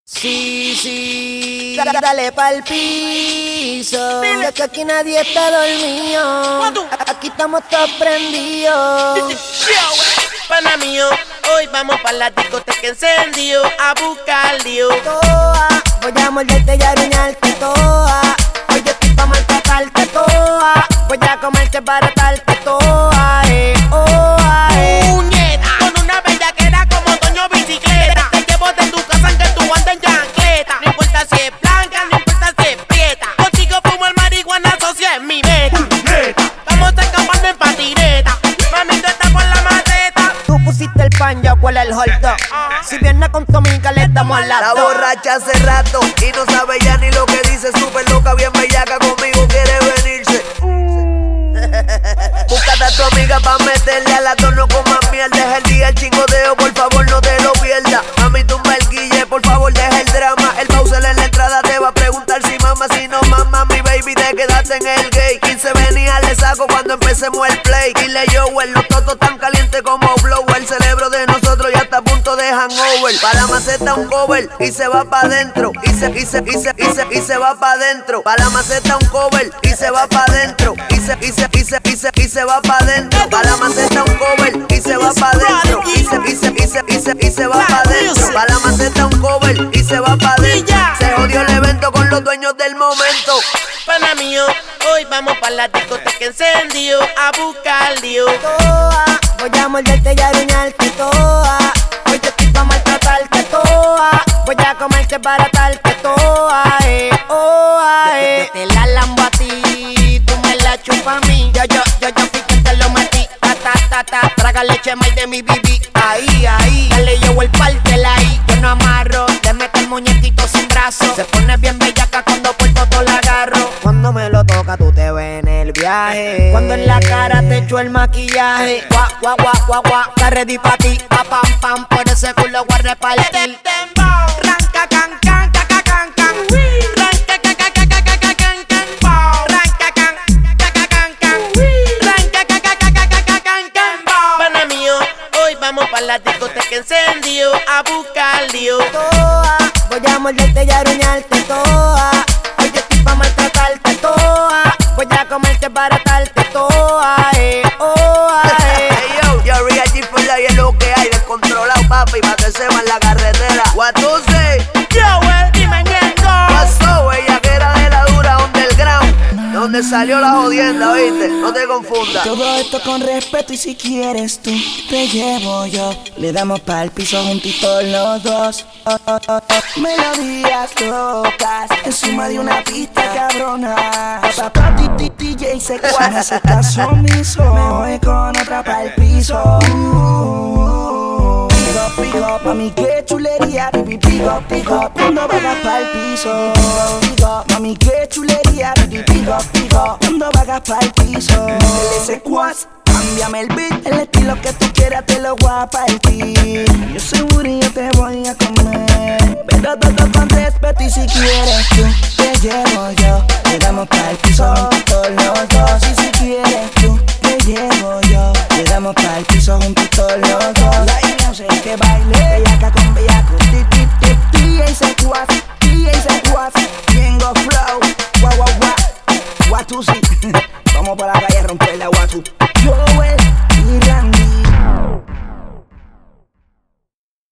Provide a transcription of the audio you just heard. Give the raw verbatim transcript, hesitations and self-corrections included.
Sí, sí, dale pa'l piso, ya que aquí nadie está dormido, aquí estamos todos prendidos. Pana mío, hoy vamos pa' la discoteca encendido a buscar lío. Toa, voy a morderte y aruñarte toa, hoy yo estoy pa' maltratarte toa, voy a comerte para baratarte toa, eh, oh, eh. Puñeta, con una bellaquera como Toño Bicicleta, te llevo de tu casa aunque tú andes en chancleta. No importa si es blanca, no importa si es prieta, consigo fumo el marihuana, socio es mi meta. Vamos escapando en patineta, mami tú estás por la maceta. Tú pusiste el pan, yo cuál es el hot dog. Si viene con tu amiga le damos a la La dos. borracha hace rato y no sabe ya ni lo que dice. Súper loca, bien bellaca, conmigo quiere venirse. Búscate a tu amiga pa' meterle a la dos, no comas mierda. Es el día el chingoteo, por favor no te lo pierdas. Mami, tumba el guille, por favor deja el drama. El Bowser en la entrada te va a preguntar si mama, si no mama. Mi baby, te quedaste en el gay. quince venía, le saco cuando empecemos el play. Dile yo, los totos tan calientes como blower. El cerebro de nosotros ya está a punto de hangover. Para la maceta un cover y se va pa' dentro. Y se, y se, y se, y se, y se va pa' dentro. Para la maceta un cover y se va pa' dentro. Y se, y se, y se, y se, y se va pa' dentro. Para la maceta un cover y se va pa' dentro. Y se, y se, y se, y se, y se va pa' dentro. Para la maceta un cover y se va pa' dentro. Se jodió el evento con los dueños del momento. Pana mío, hoy vamos pa' la discoteca encendido a buscar lío. Toa, voy a morderte y aruñarte toa, hoy yo estoy pa' maltratarte toa, voy a comerte para baratarte toa, eh, oh, eh. Yo, yo te la lambo a ti, tú me la chupas a mí. Yo, yo, yo, yo fui quien te lo metí. Ta, ta, ta, ta, traga leche maíz de mi bibi. Ahí, ahí, dale yo el partela ahí. Yo no amarro, te meto el muñequito sin brazo. Se pone bien bellaca cuando por todo la agarro. Cuando me lo toca tú te ves en el viaje. Cuando en la cara te echo el maquillaje. Guau, guau, guau, guau, guau, está ready pa' ti. Pa, pam, pam, por ese culo voy a repartir. Ranca, can, can, can, can, can, can. Ranca, can, can, can, can, can, can, can. Ranca, can, can, can, can, can. Ranca, can, can, can, can, can, can, can. Pana mío, hoy vamos pa' la discoteca encendido a buscar lío. Toa, voy a morderte y aruñarte toa, hoy yo estoy pa' maltratarte toa, voy a comerte para baratarte toa, eh, oh, eh. Hey yo, yo Real G for la y es lo que hay. Descontrolado, papi, pa' que se va en la carretera. What you say? Yo, el dime ñengo. Pasó, ella que era de la dura underground. De donde salió la jodienda, ¿oíste? No te confundas. Todo esto con respeto y si quieres tú te llevo yo. Le damos pa'l piso juntitos los dos. Oh, oh, oh, oh. Melodías locas encima de una pista cabrona. Papá, D J se cuadra, se está sumiso. Me voy con otra pa'l piso. Uh, Pick up, pick up, mami qué chulería. Pipi, pick up, pick up, cuando vayas pa'l piso. Pick up, mami qué chulería. Pipi, pick up, pick up, cuando vayas pa'l piso. Métele ese quas, cámbiame el beat. El estilo que tú quieras te lo voy a partir. Yo seguro y yo te voy a comer. Pero todo con respeto y si quieres tú te llevo yo. Le damos pa'l piso todos los